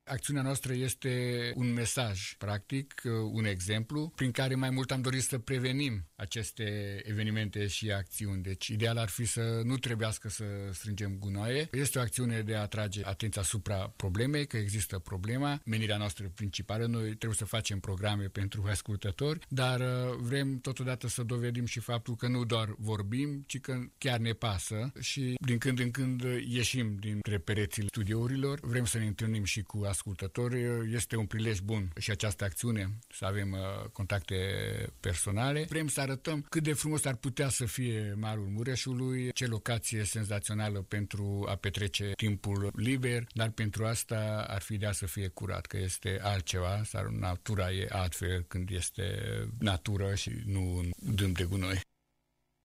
Acțiunea noastră este un mesaj, practic, un exemplu, prin care mai mult am dorit să prevenim aceste evenimente și acțiuni. Deci, ideal ar fi să nu trebuiască să strângem gunoaie. Este o acțiune de a atrage atenția asupra problemei, că există problema. Menirea noastră principală, noi trebuie să facem programe pentru ascultători, dar vrem totodată să dovedim și faptul că nu doar vorbim, ci că chiar ne pasă și din când în când ieșim dintre perețile studiourilor. Vrem să ne întâlnim și cu ascultători. Este un prilej bun și această acțiune, să avem contacte personale. Vrem să arătăm cât de frumos ar putea să fie Malul Mureșului, ce locație senzațională pentru a petrece timpul liber, dar pentru asta ar fi ideal să fie curat, că este altceva, sau natura e altfel când este natură și nu un dâm de gunoi.